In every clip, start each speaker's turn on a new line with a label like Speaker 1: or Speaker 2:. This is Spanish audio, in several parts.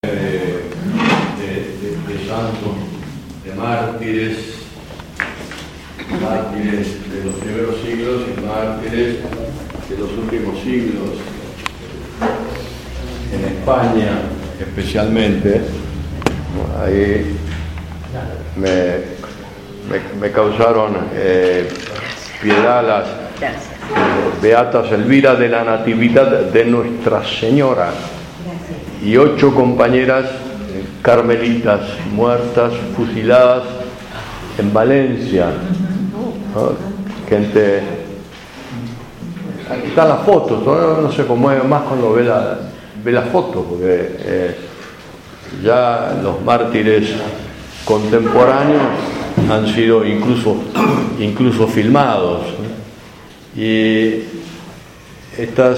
Speaker 1: de santos, de mártires de los primeros siglos y mártires de los últimos siglos. En España, especialmente, ahí me causaron piedad las beatas Elvira de la Natividad de Nuestra Señora y 8 compañeras carmelitas muertas, fusiladas en Valencia, ¿no? Gente, aquí están las fotos, no se conmueve más cuando ve las fotos, porque ya los mártires contemporáneos han sido incluso filmados, ¿no? Y estas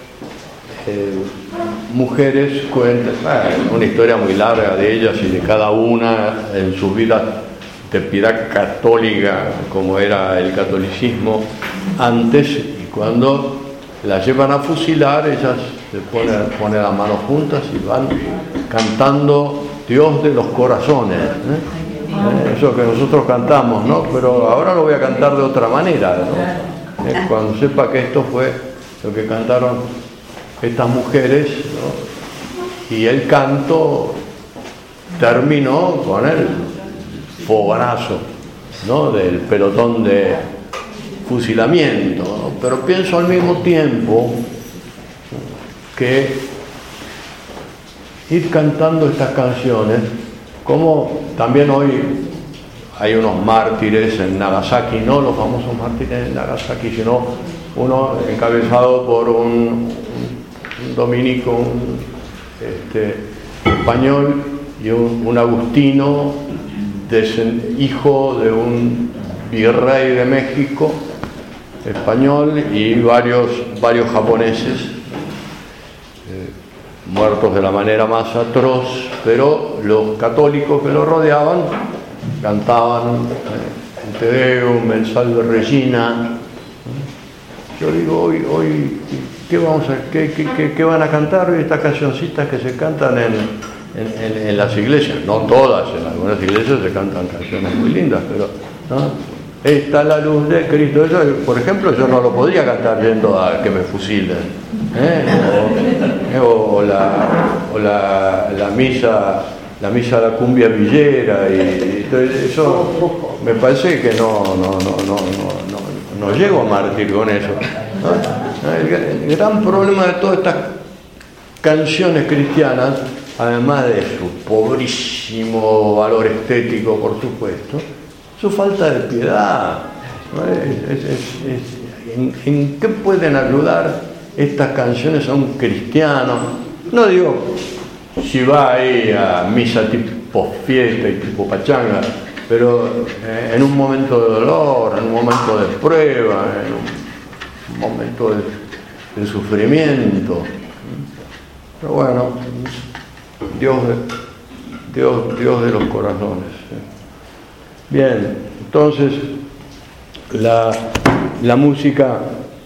Speaker 1: mujeres cuentan una historia muy larga de ellas y de cada una en sus vidas de piedad católica, como era el catolicismo antes, y cuando las llevan a fusilar, ellas se ponen las manos juntas y van cantando Dios de los corazones, eso que nosotros cantamos, ¿no? Pero ahora lo voy a cantar de otra manera, ¿no? Cuando sepa que esto fue lo que cantaron estas mujeres, ¿no? Y el canto terminó con el fogonazo, ¿no? Del pelotón de fusilamiento, ¿no? Pero pienso al mismo tiempo que ir cantando estas canciones, como también hoy hay unos mártires en Nagasaki, no los famosos mártires en Nagasaki, sino uno encabezado por un dominico, un español, y un agustino, hijo de un virrey de México, español, y varios japoneses, muertos de la manera más atroz, pero los católicos que lo rodeaban cantaban el Te Deum, el Salve Regina. Yo digo, hoy ¿qué van a cantar hoy estas cancioncitas que se cantan en las iglesias? No todas, en algunas iglesias se cantan canciones muy lindas, pero ¿no? Está la luz de Cristo. Eso, por ejemplo, yo no lo podría cantar yendo a que me fusilen, o la misa de la cumbia villera, y eso me parece que no llego a mártir con eso, ¿no? El gran problema de todas estas canciones cristianas, además de su pobrísimo valor estético, por supuesto, su falta de piedad, ¿no? ¿En qué pueden ayudar estas canciones a un cristiano? No digo si va ahí a misa tipo fiesta y tipo pachanga, pero en un momento de dolor, en un momento de prueba, en un momento de sufrimiento. Pero bueno, Dios de los corazones. Bien, entonces la música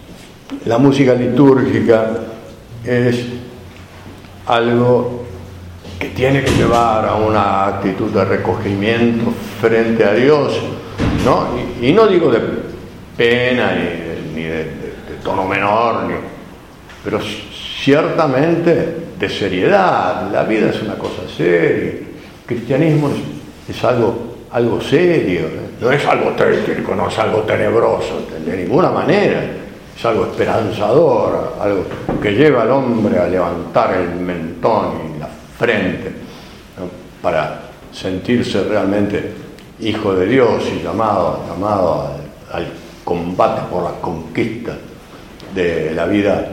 Speaker 1: litúrgica es algo que tiene que llevar a una actitud de recogimiento frente a Dios, ¿no? Y no digo de pena ni de tono menor, pero ciertamente de seriedad. La vida es una cosa seria. El cristianismo es algo serio, no es algo tétrico, no es algo tenebroso, de ninguna manera. Es algo esperanzador, algo que lleva al hombre a levantar el mentón y la frente, ¿no? Para sentirse realmente hijo de Dios y llamado al combate por la conquista de la vida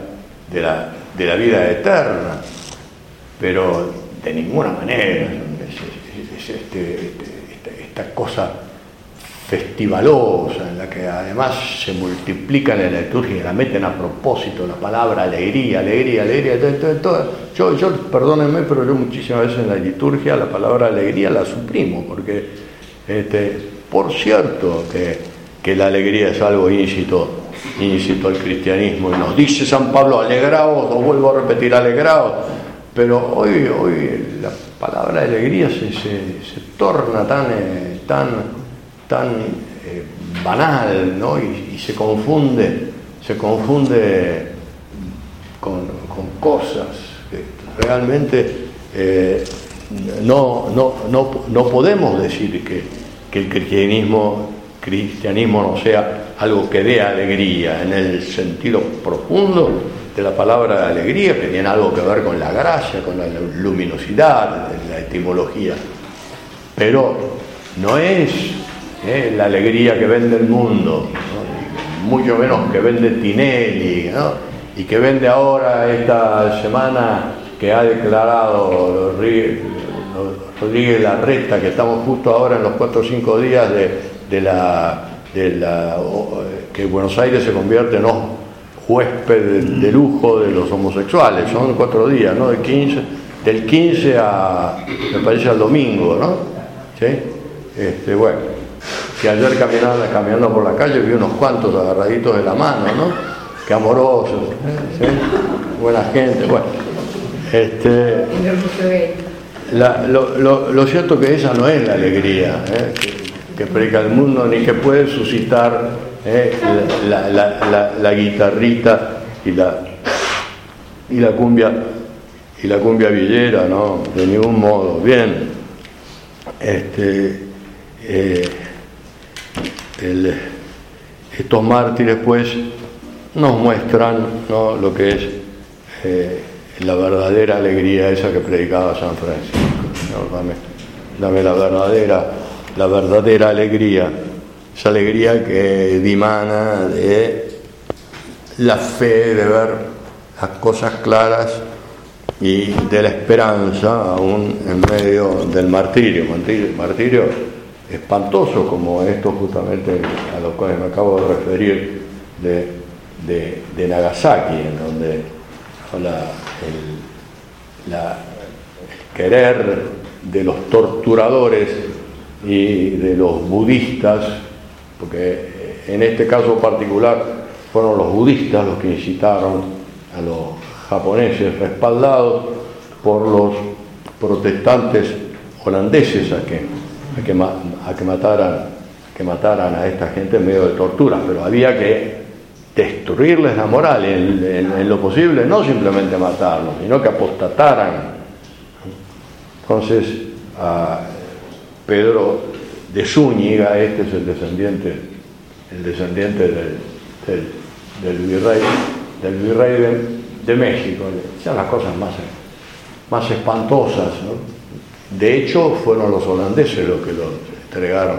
Speaker 1: eterna. Pero de ninguna manera esta cosa festivalosa en la que además se multiplican en la liturgia y la meten a propósito la palabra alegría, todo. Yo perdónenme, pero yo muchísimas veces en la liturgia la palabra alegría la suprimo, porque por cierto que la alegría es algo íncito al cristianismo, y nos dice San Pablo, alegraos, os vuelvo a repetir, alegraos. pero hoy la palabra alegría se torna tan banal, ¿no? Y se confunde con cosas que realmente no podemos decir que el cristianismo no sea algo que dé alegría en el sentido profundo de la palabra alegría, que tiene algo que ver con la gracia, con la luminosidad, la etimología, pero no es la alegría que vende el mundo, ¿no? Mucho menos que vende Tinelli, ¿no? Y que vende ahora esta semana que ha declarado Rodríguez Larreta, que estamos justo ahora en los 4 o 5 días que Buenos Aires se convierte en huésped de lujo de los homosexuales. Son 4 días, ¿no? Del 15 a, me parece, al domingo, ¿no? ¿Sí? Bueno, que ayer caminando por la calle vi unos cuantos agarraditos de la mano, ¿no? Qué amorosos, ¿sí? Buena gente. Bueno, lo cierto que esa no es la alegría que predica el mundo, ni que puede suscitar la guitarrita y la cumbia villera, ¿no? De ningún modo. Bien, estos mártires, pues, nos muestran, ¿no?, lo que es la verdadera alegría esa que predicaba San Francisco. Dame la verdadera alegría, esa alegría que dimana de la fe, de ver las cosas claras y de la esperanza aún en medio del martirio espantoso, como esto justamente a los cuales me acabo de referir de Nagasaki, en donde el querer de los torturadores y de los budistas, porque en este caso particular fueron los budistas los que incitaron a los japoneses, respaldados por los protestantes holandeses, a que mataran a esta gente en medio de torturas, pero había que destruirles la moral en lo posible, no simplemente matarlos, sino que apostataran. Entonces, a Pedro de Zúñiga, este es el descendiente del virrey de México, sean las cosas más espantosas, ¿no? De hecho, fueron los holandeses los que los entregaron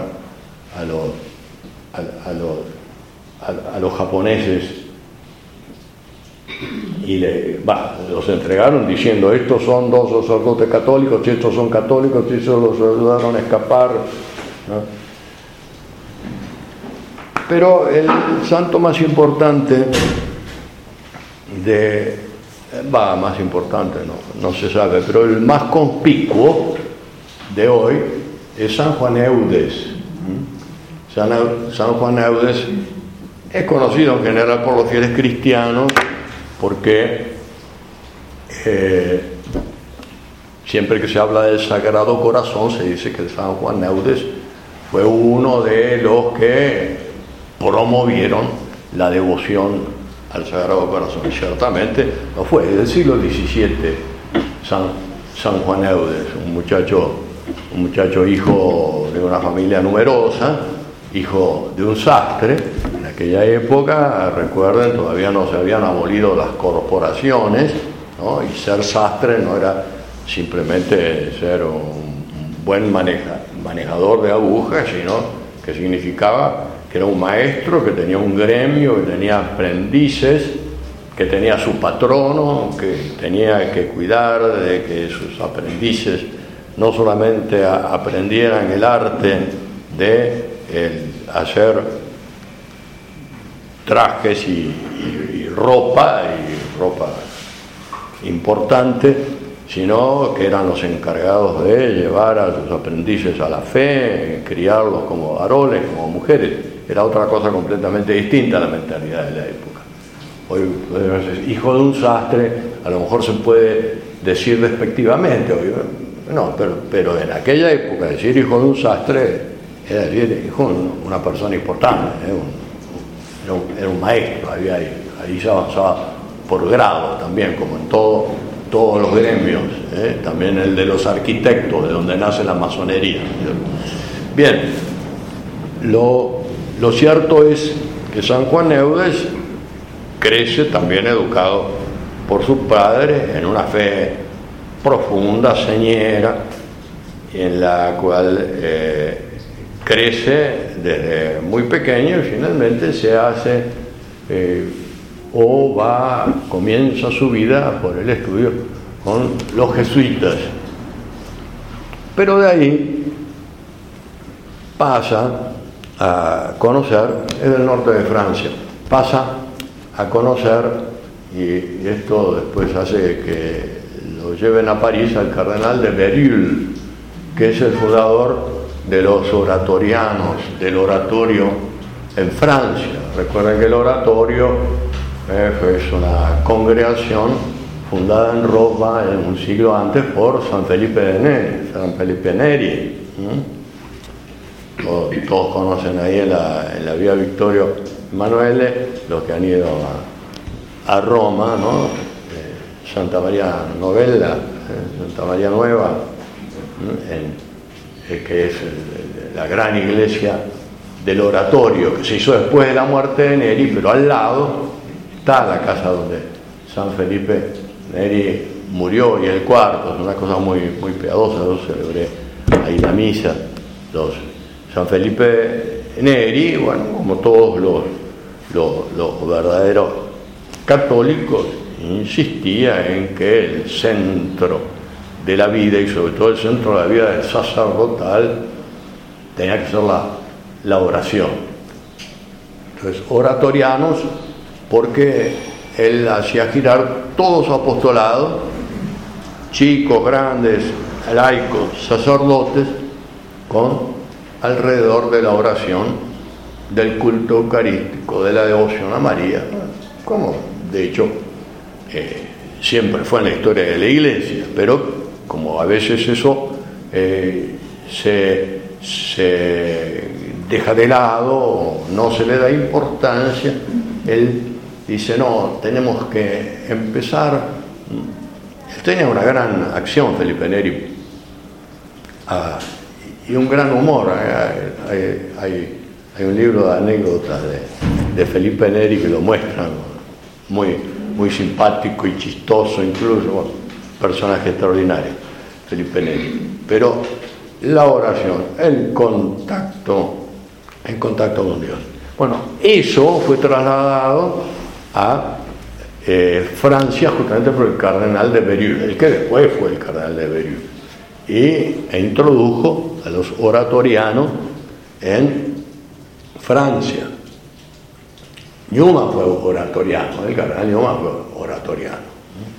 Speaker 1: a los japoneses, y los entregaron diciendo: estos son 2 sacerdotes católicos, y estos son católicos, y estos los ayudaron a escapar, ¿no? Pero el santo más importante más importante no se sabe, pero el más conspicuo de hoy es San Juan Eudes. San Juan Eudes es conocido en general por los fieles cristianos porque siempre que se habla del Sagrado Corazón se dice que San Juan Eudes fue uno de los que promovieron la devoción al Sagrado Corazón, y ciertamente lo fue. Del siglo XVII, San Juan Eudes, un muchacho hijo de una familia numerosa, hijo de un sastre. En aquella época, recuerden, todavía no se habían abolido las corporaciones, ¿no? Y ser sastre no era simplemente ser un buen manejador de agujas, sino que significaba que era un maestro, que tenía un gremio, que tenía aprendices, que tenía su patrono, que tenía que cuidar de que sus aprendices no solamente aprendieran el arte de hacer trajes y ropa importante, sino que eran los encargados de llevar a sus aprendices a la fe, criarlos como varones, como mujeres. Era otra cosa completamente distinta a la mentalidad de la época. Hoy, hijo de un sastre, a lo mejor se puede decir despectivamente, no, pero en aquella época decir hijo de un sastre era decir hijo de una persona importante, era un maestro, ahí se avanzaba por grado también, como en todos los gremios, también el de los arquitectos, de donde nace la masonería. Bien, lo cierto es que San Juan Eudes crece también educado por su padre en una fe profunda, señera, en la cual crece desde muy pequeño y finalmente se hace comienza su vida por el estudio con los jesuitas. Pero de ahí pasa a conocer, es del norte de Francia, pasa a conocer, y esto después hace que lo lleven a París, al cardenal de Berulle, que es el fundador de los oratorianos, del oratorio en Francia. Recuerden que el oratorio es una congregación fundada en Roma un siglo antes por San Felipe Neri. Todos conocen ahí en la vía Vittorio Emanuele, los que han ido a Roma, ¿no? Santa María Novella, Santa María Nueva, que es la gran iglesia del oratorio, que se hizo después de la muerte de Neri, pero al lado está la casa donde San Felipe Neri murió, y el cuarto, es una cosa muy, muy piadosa. Yo celebré ahí la misa. San Felipe Neri, bueno, como todos los verdaderos católicos, insistía en que el centro de la vida, y sobre todo el centro de la vida del sacerdotal, tenía que ser la oración. Entonces, oratorianos, porque él hacía girar todo su apostolado, chicos, grandes, laicos, sacerdotes, alrededor de la oración, del culto eucarístico, de la devoción a María, como de hecho siempre fue en la historia de la Iglesia, pero como a veces eso se deja de lado, no se le da importancia, él dice, no, tenemos que empezar. Él tenía una gran acción, Felipe Neri, y un gran humor. Hay un libro de anécdotas de Felipe Neri que lo muestran, muy, muy simpático y chistoso, incluso, bueno, personaje extraordinario, Felipe Neri. Pero la oración, el contacto con Dios. Bueno, eso fue trasladado a Francia justamente por el cardenal de Berulle, el que después fue el cardenal de Berulle, e introdujo a los oratorianos en Francia. Newman fue oratoriano, el cardenal Newman fue oratoriano.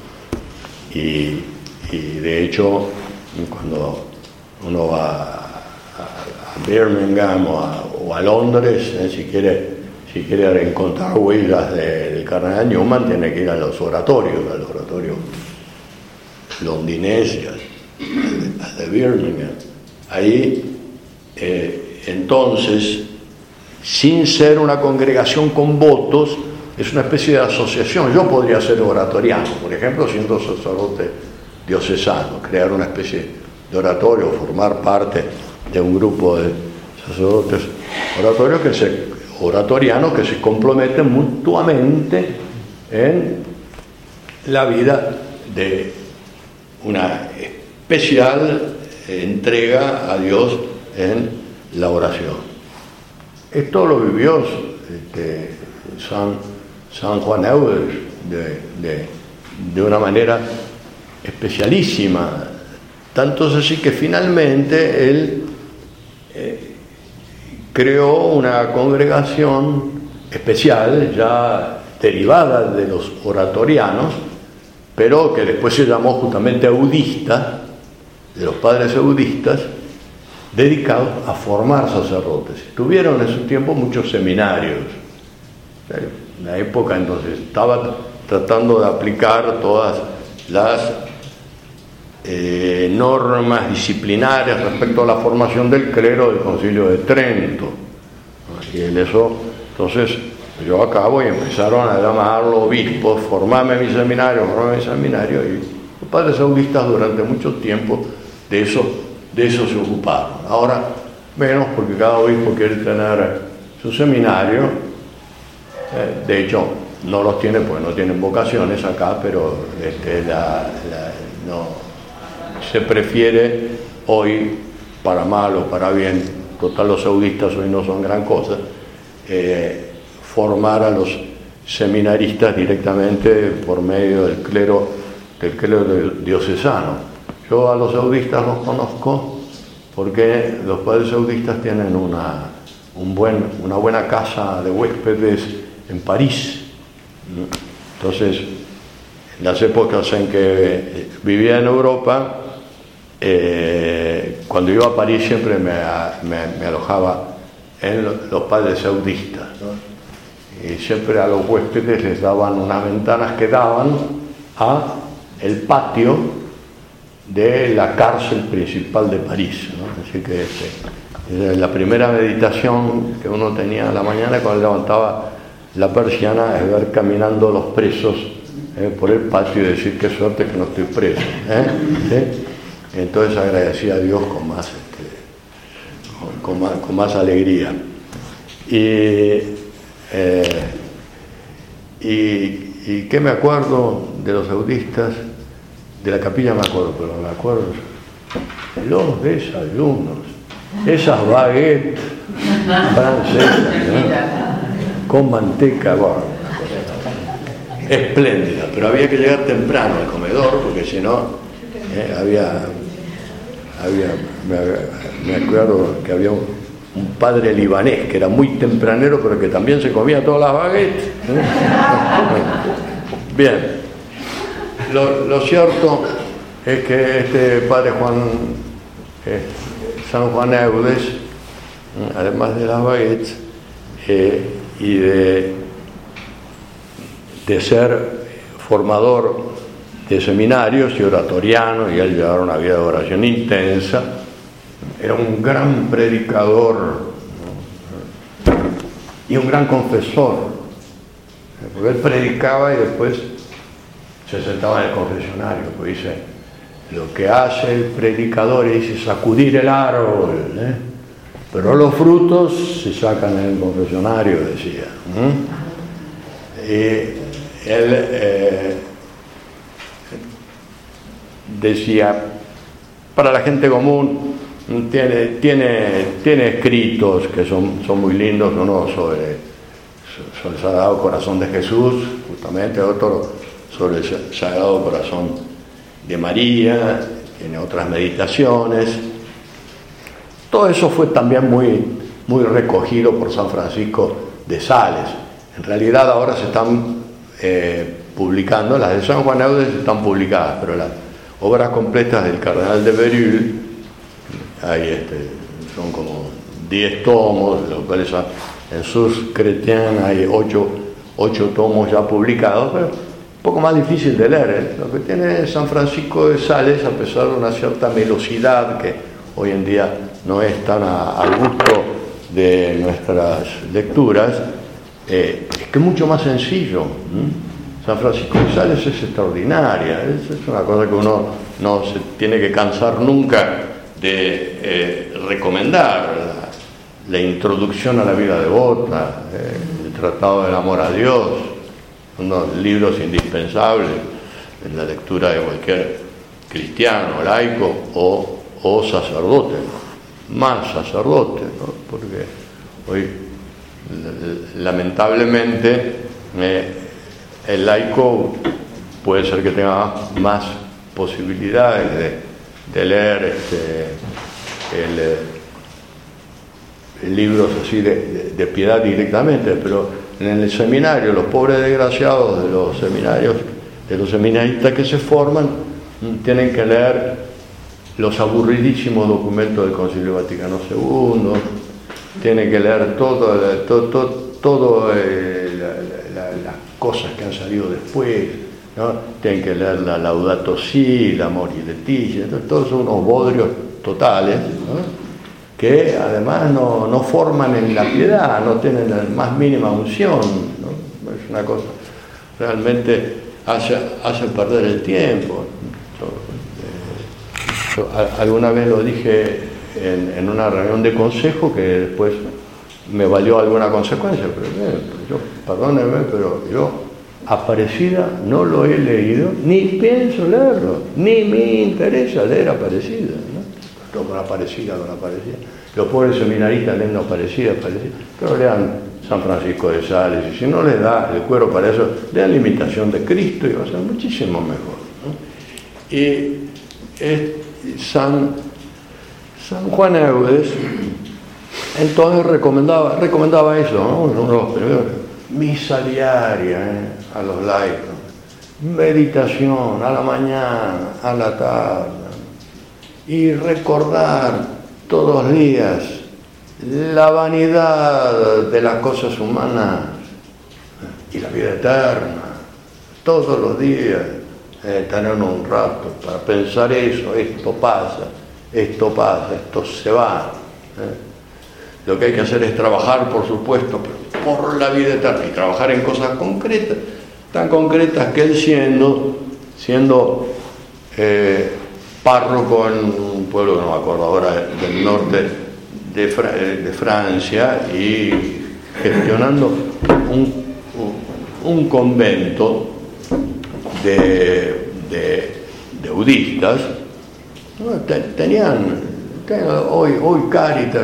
Speaker 1: Y de hecho, cuando uno va a Birmingham o a Londres, si quiere encontrar huellas del cardenal Newman, tiene que ir a los oratorios, al oratorio londinense, al de Birmingham. Ahí, entonces, sin ser una congregación con votos, es una especie de asociación. Yo podría ser oratoriano, por ejemplo, siendo sacerdote diocesano, crear una especie de oratorio, formar parte de un grupo de sacerdotes oratorianos que se comprometen mutuamente en la vida de una especial entrega a Dios en la oración. Esto lo vivió San Juan Eudes de una manera especialísima, tanto es así que finalmente él creó una congregación especial, ya derivada de los oratorianos, pero que después se llamó justamente eudista, de los padres eudistas, dedicados a formar sacerdotes. Tuvieron en su tiempo muchos seminarios. En la época entonces estaba tratando de aplicar todas las normas disciplinarias respecto a la formación del clero del Concilio de Trento. Y en eso, entonces, yo acabo y empezaron a llamarlo obispos, formame mi seminario, y los padres audistas durante mucho tiempo de eso se ocuparon. Ahora menos, porque cada obispo quiere tener su seminario. De hecho, no los tiene porque no tienen vocaciones acá, pero no se prefiere hoy, para mal o para bien, total los audistas hoy no son gran cosa, formar a los seminaristas directamente por medio del clero diocesano. Yo a los audistas los conozco porque los padres audistas tienen una buena casa de huéspedes en París. Entonces, en las épocas en que vivía en Europa, cuando iba a París siempre me alojaba en los padres audistas, ¿no? Y siempre a los huéspedes les daban unas ventanas que daban a el patio de la cárcel principal de París, ¿no? Así que la primera meditación que uno tenía a la mañana cuando levantaba la persiana es ver caminando los presos por el patio y decir qué suerte que no estoy preso, ¿sí? Entonces agradecí a Dios con más alegría. Y qué me acuerdo de los audistas, de la capilla me acuerdo, pero me acuerdo los desayunos, esas baguettes francesas, ¿no? Con manteca, bueno, espléndida, pero había que llegar temprano al comedor porque si no me acuerdo que había un padre libanés que era muy tempranero pero que también se comía todas las baguettes. Bien, lo cierto es que este padre San Juan Eudes, además de las baguettes y de ser formador de seminarios y oratoriano, y él llevaba una vida de oración intensa, era un gran predicador, ¿no? Y un gran confesor, porque él predicaba y después se sentaba en el confesionario, pues dice, lo que hace el predicador es sacudir el árbol, pero los frutos se sacan en el confesionario, decía. Y él decía, para la gente común tiene escritos que son muy lindos, uno sobre el Sagrado Corazón de Jesús, justamente, otro sobre el Sagrado Corazón de María, tiene otras meditaciones. Todo eso fue también muy recogido por San Francisco de Sales. En realidad ahora se están publicando, las de San Juan Eudes están publicadas, pero las obras completas del Cardenal de Berulle, son como 10 tomos, de los cuales en Sus Chrétiens hay 8 tomos ya publicados, pero un poco más difícil de leer. Lo que tiene San Francisco de Sales, a pesar de una cierta velocidad que hoy en día no es tan al gusto de nuestras lecturas, es que es mucho más sencillo. San Francisco de Sales es extraordinaria, es una cosa que uno no se tiene que cansar nunca de recomendar. La introducción a la vida devota, el Tratado del Amor a Dios, unos libros indispensables en la lectura de cualquier cristiano, laico o sacerdote, más sacerdote, ¿no? Porque hoy lamentablemente el laico puede ser que tenga más posibilidades de leer libros así de piedad directamente, pero en el seminario, los pobres desgraciados de los seminaristas que se forman, tienen que leer los aburridísimos documentos del Concilio Vaticano II, tienen que leer todo las cosas que han salido después, ¿no? Tienen que leer la Laudato Si, la Amoris Laetitia, todos son unos bodrios totales, ¿no? Que además no forman en la piedad, no tienen la más mínima unción, ¿no? Es una cosa, realmente hace perder el tiempo. Yo alguna vez lo dije en una reunión de consejo que después me valió alguna consecuencia, pero perdónenme, pero yo Aparecida no lo he leído, ni pienso leerlo, ni me interesa leer Aparecida, ¿no? Con Aparecida. Los pobres seminaristas leen Aparecida, pero lean San Francisco de Sales, y si no les da el cuero para eso, lean la Imitación de Cristo y va a ser muchísimo mejor, ¿no? Y San Juan Eudes entonces recomendaba eso, ¿no? Uno de los primeros, misa diaria a los laicos, meditación a la mañana, a la tarde, y recordar todos los días la vanidad de las cosas humanas y la vida eterna, todos los días. Tener un rato para pensar eso, esto pasa, esto se va. Lo que hay que hacer es trabajar, por supuesto, por la vida eterna y trabajar en cosas concretas, tan concretas que él siendo párroco en un pueblo que no me acuerdo ahora, del norte de Francia, y gestionando un convento de budistas, ¿no? Tenían hoy Cáritas,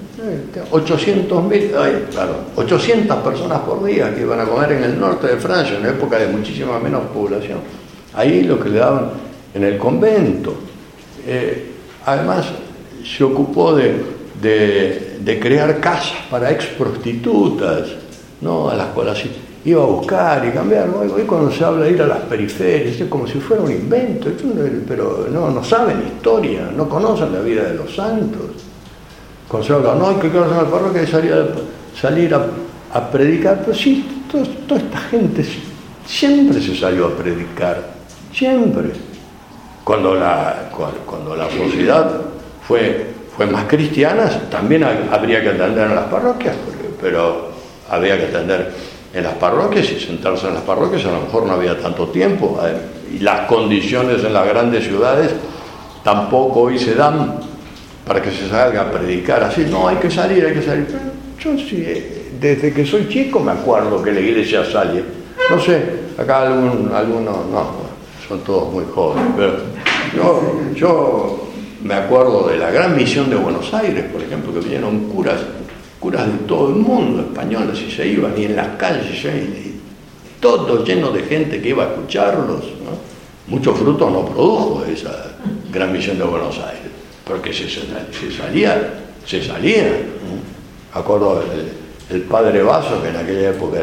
Speaker 1: 800 personas por día que iban a comer en el norte de Francia, en una época de muchísima menos población. Ahí lo que le daban en el convento. Además, se ocupó de crear casas para ex prostitutas, ¿no? A las cuales iba a buscar y cambiar, ¿no? Hoy cuando se habla de ir a las periferias es como si fuera un invento, pero no saben historia, no conocen la vida de los santos. Cuando se habla, no hay que quedarse en la parroquia y salir a predicar, pero sí, toda esta gente siempre se salió a predicar, siempre. Cuando la sociedad fue más cristiana, también habría que atender en las parroquias, pero había que atender en las parroquias y sentarse en las parroquias, a lo mejor no había tanto tiempo, y las condiciones en las grandes ciudades tampoco hoy se dan para que se salga a predicar así. No, hay que salir. Pero yo sí, desde que soy chico me acuerdo que la iglesia sale. No sé, acá algunos no, son todos muy jóvenes, pero yo me acuerdo de la gran misión de Buenos Aires, por ejemplo, que vinieron curas de todo el mundo, españoles, y se iban, y en las calles, y todo lleno de gente que iba a escucharlos, ¿no? Mucho fruto no produjo esa gran misión de Buenos Aires, porque se salía. ¿No? Acuerdo el padre Vaso, que en aquella época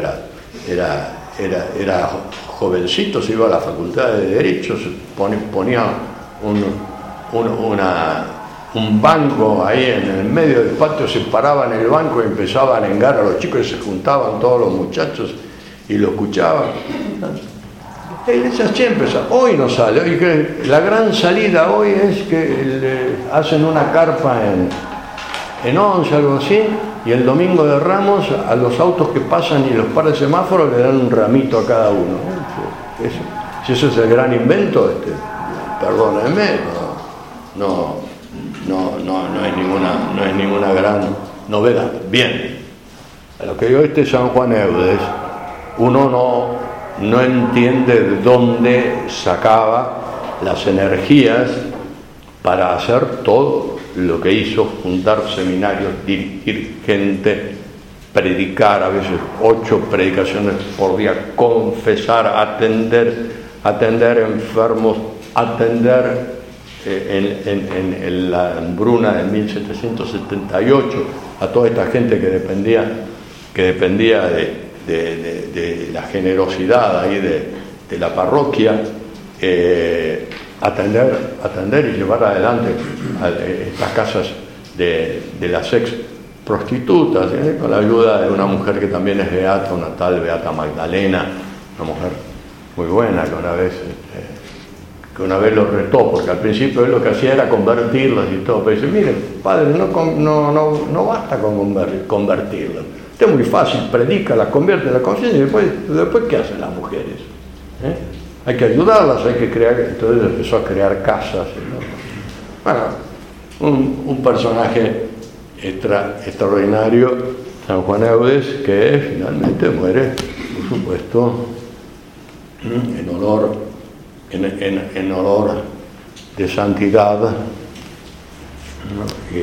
Speaker 1: era jovencito, se iba a la Facultad de Derecho, ponía un banco ahí en el medio del patio, se paraban en el banco y empezaban a arengar a los chicos, y se juntaban todos los muchachos y lo escuchaban. La iglesia siempre sale. Hoy no sale, hoy la gran salida hoy es que hacen una carpa en 11, algo así, y el domingo de Ramos a los autos que pasan y los pares de semáforos le dan un ramito a cada uno. Si eso es el gran invento, perdónenme, no es ninguna gran novedad. Bien, a lo que digo, San Juan Eudes, uno no entiende de dónde sacaba las energías para hacer todo lo que hizo: fundar seminarios, dirigir gente, predicar, a veces 8 predicaciones por día, confesar, atender enfermos, atender en la hambruna de 1778 a toda esta gente que dependía de la generosidad ahí de la parroquia, atender y llevar adelante estas casas de las ex prostitutas, con la ayuda de una mujer que también es beata, una tal Beata Magdalena, una mujer muy buena que una vez lo retó, porque al principio él lo que hacía era convertirlos y todo, pero dice, mire, padre, no basta con convertirlos, esto es muy fácil, predica, la convierte, la conciencia, y después ¿qué hacen las mujeres? Hay que ayudarlas, hay que crear, entonces empezó a crear casas, ¿no? Bueno, un personaje extraordinario, San Juan Eudes, que finalmente muere, por supuesto, en olor de santidad, ¿no?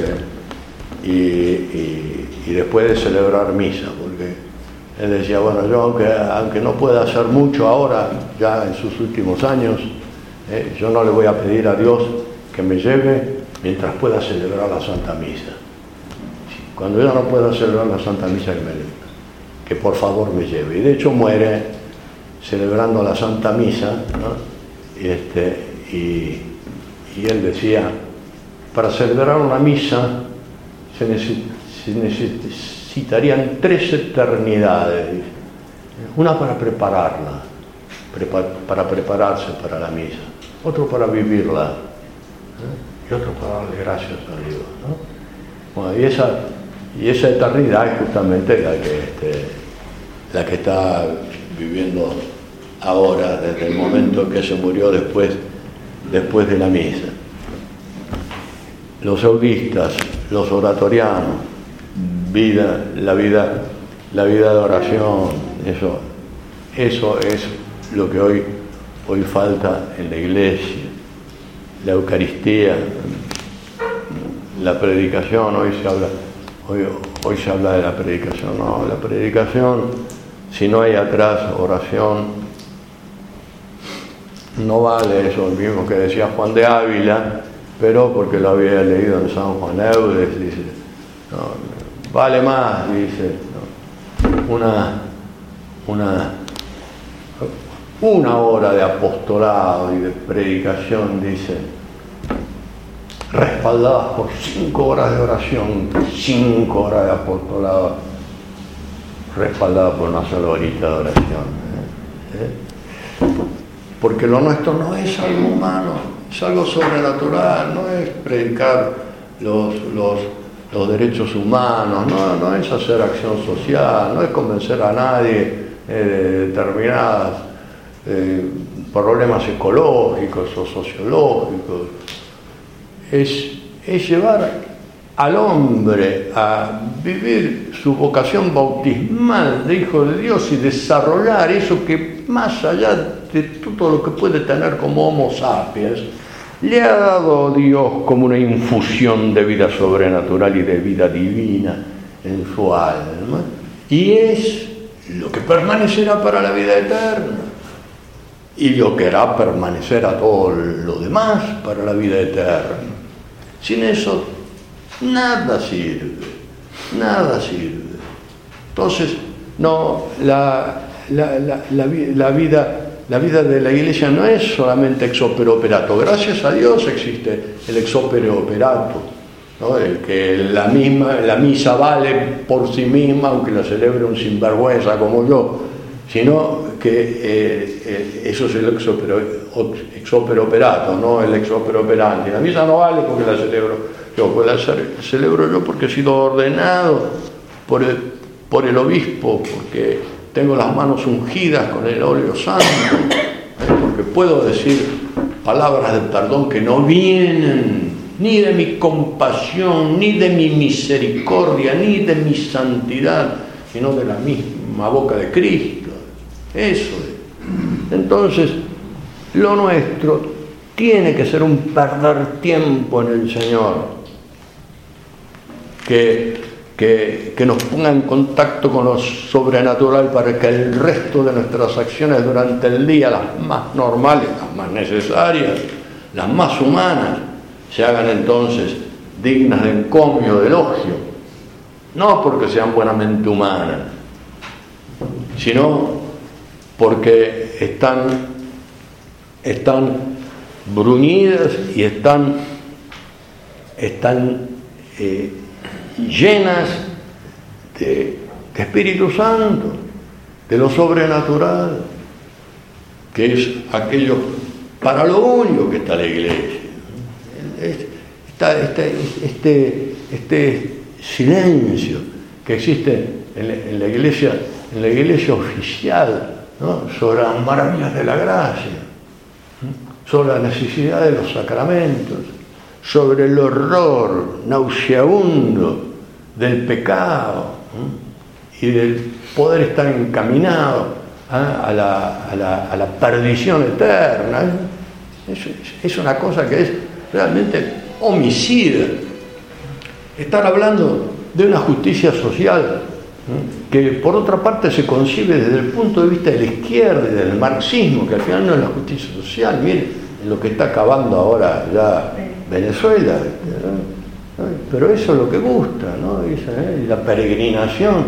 Speaker 1: Y después de celebrar misa, porque él decía, bueno, yo aunque no pueda hacer mucho ahora, ya en sus últimos años, yo no le voy a pedir a Dios que me lleve mientras pueda celebrar la Santa Misa. Cuando yo no pueda celebrar la Santa Misa, que por favor me lleve. Y de hecho muere celebrando la Santa Misa, ¿no? Y él decía, para celebrar una misa se necesitarían 3 eternidades, una para prepararla, para prepararse para la misa, otro para vivirla, y otro para darle gracias a Dios, ¿no? Bueno, y esa eternidad es justamente la que está viviendo ahora, desde el momento que se murió después de la misa. Los eudistas, los oratorianos, la vida de oración, eso es lo que hoy falta en la iglesia. La Eucaristía, la predicación, hoy se habla de la predicación. No, la predicación, si no hay atrás oración, no vale eso, el mismo que decía Juan de Ávila, pero porque lo había leído en San Juan Eudes, dice, no, vale más, dice, no, una hora de apostolado y de predicación, dice, respaldadas por 5 horas de oración, 5 horas de apostolado, respaldadas por una sola horita de oración. Porque lo nuestro no es algo humano, es algo sobrenatural, no es predicar los derechos humanos, no es hacer acción social, no es convencer a nadie de determinados problemas ecológicos o sociológicos. Es llevar al hombre a vivir su vocación bautismal de hijo de Dios y desarrollar eso que más allá de todo lo que puede tener como Homo sapiens, le ha dado Dios como una infusión de vida sobrenatural y de vida divina en su alma, y es lo que permanecerá para la vida eterna y lo que hará permanecer a todo lo demás para la vida eterna. Sin eso nada sirve. Entonces, no, la vida de la Iglesia no es solamente ex opere operato. Gracias a Dios existe el ex opere operato, ¿no? El que la misa vale por sí misma, aunque la celebre un sinvergüenza como yo, sino que eso es el ex opere operato, no el ex opere operandi. La misa no vale porque la celebro yo, pues la celebro yo porque he sido ordenado por el obispo, porque tengo las manos ungidas con el óleo santo, porque puedo decir palabras de perdón que no vienen ni de mi compasión, ni de mi misericordia, ni de mi santidad, sino de la misma boca de Cristo. Eso es. Entonces, lo nuestro tiene que ser un perder tiempo en el Señor, que nos ponga en contacto con lo sobrenatural para que el resto de nuestras acciones durante el día, las más normales, las más necesarias, las más humanas, se hagan entonces dignas de encomio, de elogio, no porque sean buenamente humanas, sino porque están bruñidas y están llenas de Espíritu Santo, de lo sobrenatural. que es aquello para lo único que está la iglesia. Está este silencio que existe en la iglesia oficial, ¿no? Sobre las maravillas de la gracia, sobre la necesidad de los sacramentos, sobre el horror nauseabundo del pecado, y del poder estar encaminado a la perdición eterna. Es una cosa que es realmente homicida. Estar hablando de una justicia social que por otra parte se concibe desde el punto de vista de la izquierda y del marxismo, que al final no es la justicia social. Miren en lo que está acabando ahora ya Venezuela, ¿no? Pero eso es lo que gusta, ¿no? Y la peregrinación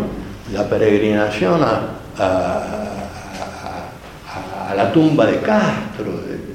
Speaker 1: a la tumba de Castro,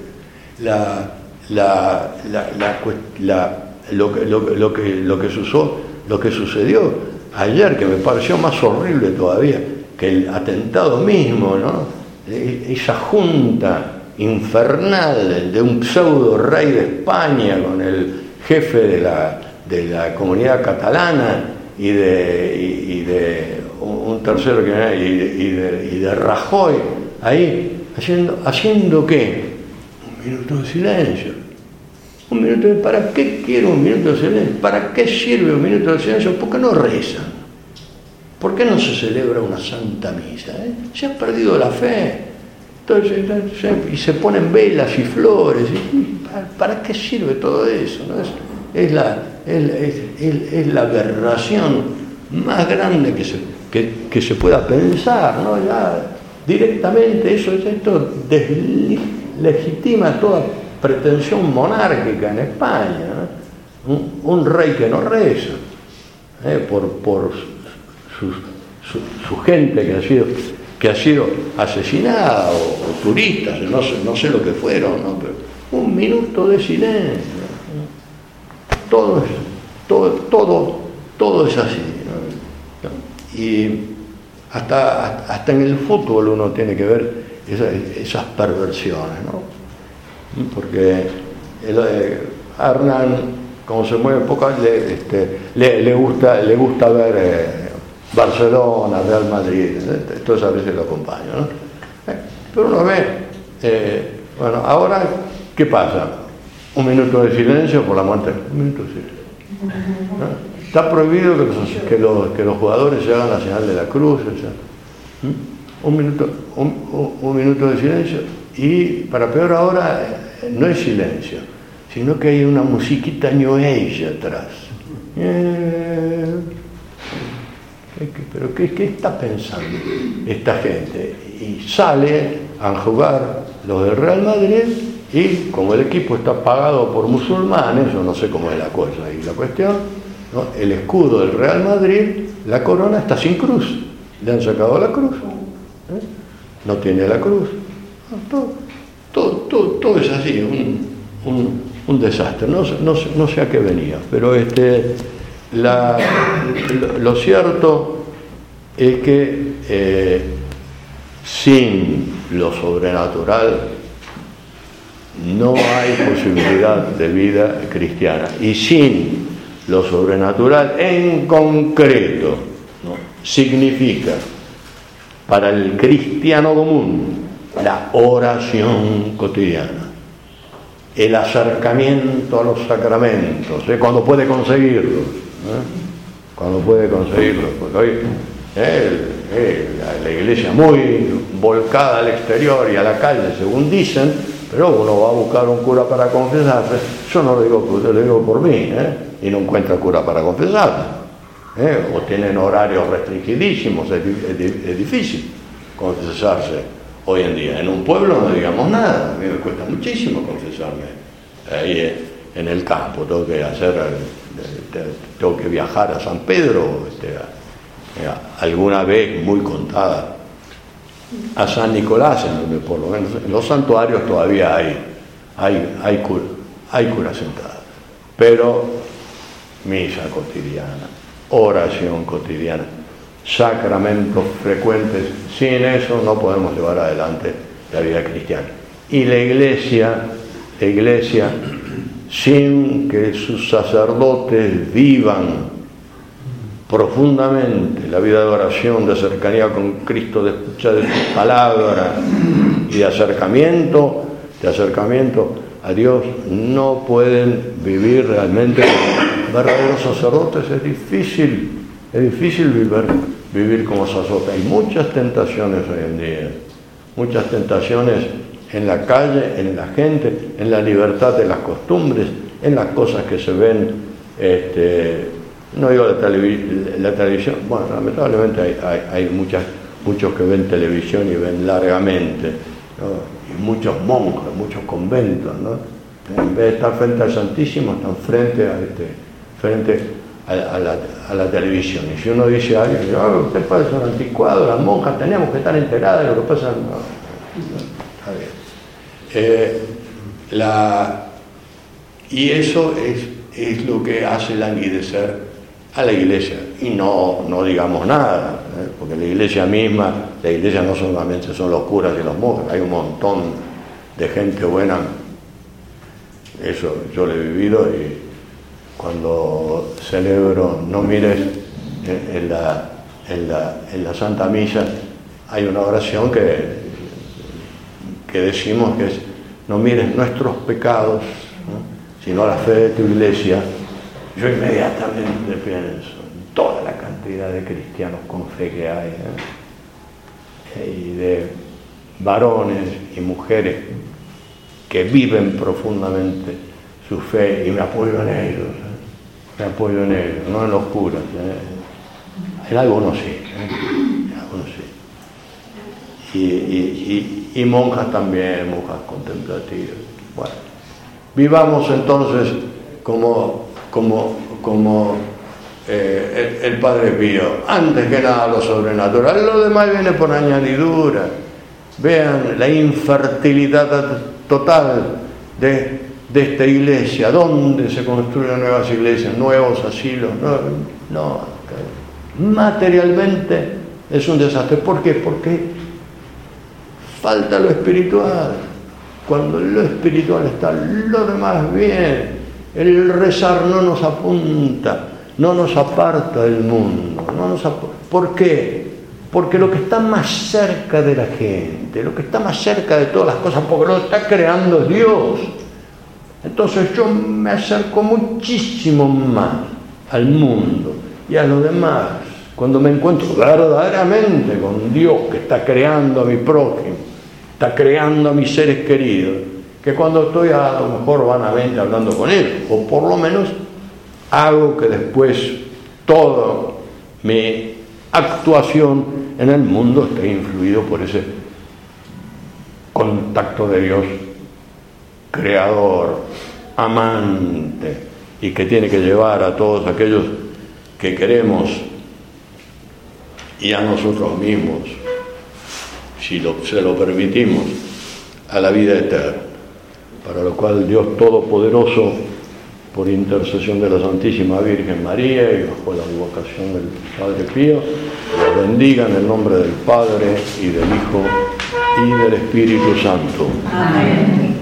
Speaker 1: lo que sucedió ayer, que me pareció más horrible todavía que el atentado mismo, ¿no? Esa junta infernal de un pseudo rey de España con el jefe de la comunidad catalana y de un tercero y de Rajoy ahí haciendo ¿qué? Un minuto de silencio. ¿Para qué quiero un minuto de silencio? ¿Para qué sirve un minuto de silencio? ¿Por qué no rezan? ¿Por qué no se celebra una santa misa? Se ha perdido la fe. Entonces, y se ponen velas y flores. ¿Para qué sirve todo eso? ¿No? Es la aberración más grande que se pueda pensar, ¿no? Ya directamente esto deslegitima toda pretensión monárquica en España, ¿no? Un rey que no reza, por su gente que ha sido asesinada, o turistas, no sé lo que fueron, ¿no? Pero un minuto de silencio. Todo es así, ¿no? Y hasta en el fútbol uno tiene que ver esas perversiones, ¿no? Porque a Hernán, como se mueve poco, le gusta ver Barcelona, Real Madrid, entonces a veces lo acompaño, ¿no? Pero uno ve, bueno, ahora, ¿qué pasa? Un minuto de silencio por la muerte. Un minuto de silencio, ¿no? Está prohibido que los jugadores se hagan la señal de la cruz, un minuto de silencio, y para peor ahora no es silencio, sino que hay una musiquita New Age atrás. ¿Pero qué está pensando esta gente? Y sale a jugar los del Real Madrid, y como el equipo está pagado por musulmanes, yo no sé cómo es la cosa y la cuestión, ¿no? El escudo del Real Madrid, la corona está sin cruz, le han sacado la cruz, no tiene la cruz, todo es así, un desastre, no sé a qué venía, pero lo cierto es que sin lo sobrenatural no hay posibilidad de vida cristiana, y sin lo sobrenatural en concreto, ¿no? Significa para el cristiano común la oración cotidiana, el acercamiento a los sacramentos, cuando puede conseguirlos, porque hoy la iglesia muy volcada al exterior y a la calle, según dicen, pero uno va a buscar un cura para confesarse. Yo no lo digo por mí, y no encuentra cura para confesarse, o tienen horarios restringidísimos, es difícil confesarse hoy en día. En un pueblo no digamos nada, a mí me cuesta muchísimo confesarme ahí en el campo, tengo que viajar a San Pedro, alguna vez muy contada a San Nicolás, en donde por lo menos en los santuarios todavía hay cura sentada, pero misa cotidiana, oración cotidiana, sacramentos frecuentes. Sin eso no podemos llevar adelante la vida cristiana. Y la iglesia, sin que sus sacerdotes vivan profundamente la vida de oración, de cercanía con Cristo, de escucha de su palabra y de acercamiento a Dios, no pueden vivir realmente como verdaderos sacerdotes. Es difícil vivir como sacerdote. Hay muchas tentaciones hoy en día, muchas tentaciones en la calle, en la gente, en la libertad de las costumbres, en las cosas que se ven, no digo la televisión, bueno, lamentablemente hay muchos que ven televisión y ven largamente, ¿no? Y muchos monjes, muchos conventos, ¿no? En vez de estar frente al Santísimo, están frente a la televisión. Y si uno dice a alguien, usted parece un anticuado, las monjas tenemos que estar enteradas de lo que pasa, no, está bien. Y eso es lo que hace languidecer a la iglesia, y no digamos nada, porque la iglesia no solamente son los curas y los monjes, hay un montón de gente buena. Eso yo lo he vivido, y cuando celebro, no mires en la Santa Misa, hay una oración que decimos que es: no mires nuestros pecados, ¿no?, sino la fe de tu iglesia. Yo inmediatamente pienso en toda la cantidad de cristianos con fe que hay, y de varones y mujeres que viven profundamente su fe, y me apoyo en ellos, no en los curas. En algunos sí, y monjas también, monjas contemplativas. Bueno, vivamos entonces como el Padre Pío, antes que nada lo sobrenatural, lo demás viene por añadidura. Vean la infertilidad total de esta iglesia. ¿Dónde se construyen nuevas iglesias, nuevos asilos? No, materialmente es un desastre. ¿Por qué? Porque falta lo espiritual. Cuando lo espiritual está, lo demás bien. El rezar no nos apunta, no nos aparta del mundo. ¿Por qué? Porque lo que está más cerca de la gente, lo que está más cerca de todas las cosas, porque lo está creando Dios. Entonces yo me acerco muchísimo más al mundo y a los demás cuando me encuentro verdaderamente con Dios, que está creando a mi prójimo, está creando a mis seres queridos, que cuando estoy a lo mejor vanamente hablando con él, o por lo menos hago que después toda mi actuación en el mundo esté influido por ese contacto de Dios creador, amante, y que tiene que llevar a todos aquellos que queremos y a nosotros mismos, si se lo permitimos, a la vida eterna. Para lo cual Dios Todopoderoso, por intercesión de la Santísima Virgen María y bajo la advocación del Padre Pío, los bendiga en el nombre del Padre y del Hijo y del Espíritu Santo.
Speaker 2: Amén.